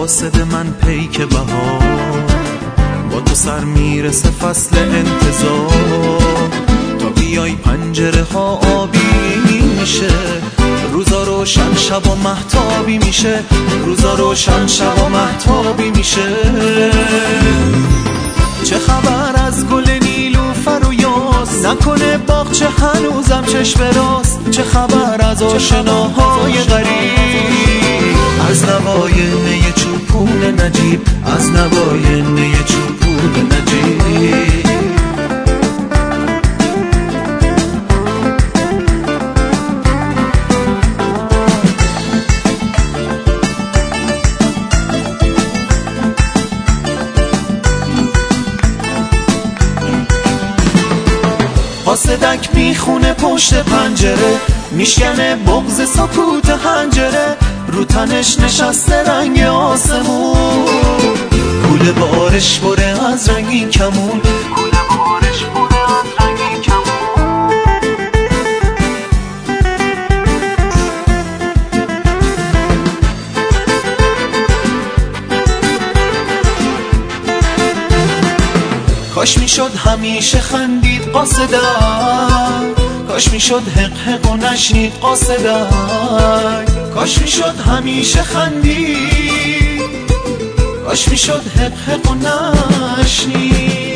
قاصد من پیک بهار، با تو سر میرسه فصل انتظار. تا بیای پنجره ها آبی میشه، روزا روشن شب و مهتابی میشه، روزا روشن شب و مهتابی میشه. چه خبر از گل نیلوفر و یاس، نکنه باغچه هنوزم چشم راست. چه خبر از آشناهای غریب، از نوای نی چوپون نجیب، از نوای نی چوپون نجیب. قاصدک میخونه پشت پنجره، میشکنه بغض سکوت حنجره. رو تنش نشسته رنگ آسمون، کوله بارش بره از رنگین کمون، کوله بارش بره از رنگین کمون. کاش میشد همیشه خندید قاصدک، کاش میشد حق حق و نشنید قاصدک. کاش میشد همیشه خندید، کاش میشد حق حق و نشنید.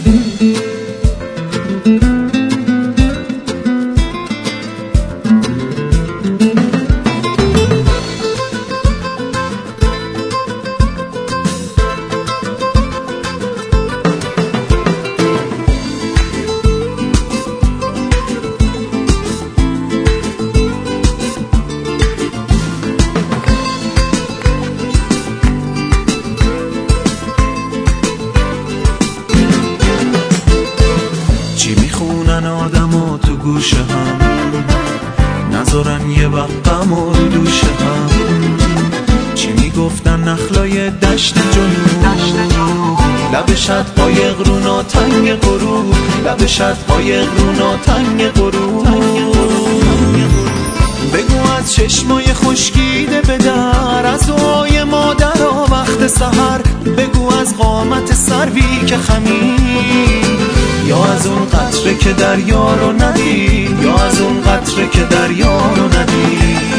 آدم‌ها تو گوشه هم، نذارن یه وقت غم رو دوشه هم. چی میگفتن نخلای دشت جنوب، لب شدهای غرونا تنگ غروب، لب شدهای غرونا تنگ غروب. بگو از چشمای خشکیده به در، از دعای مادرها وقت سحر. بگو از قامت سروی که خمید، یا از اون قطره که دریا رو ندید، یا از اون قطره که دریا رو ندید.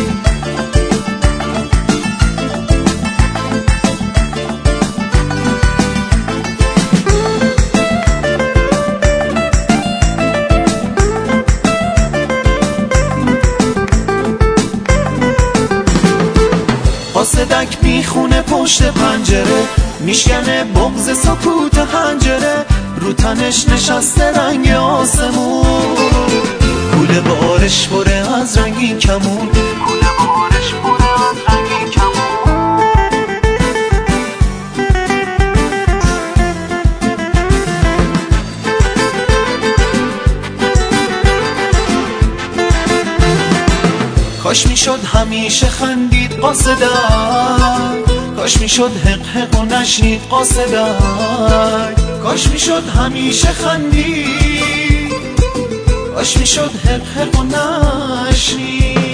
قاصدک میخونه پشت پنجره، میشکنه بغض سکوت حنجره. رو تنش نشسته رنگ آسمون، کوله بارش بره از رنگین کمون، کوله بارش بره از رنگین کمون. کاش میشد همیشه خندید قاصدک، کاش میشد حق حق و نشنید قاصدک. کاش میشد همیشه خندید، کاش میشد حق حق و نشنید.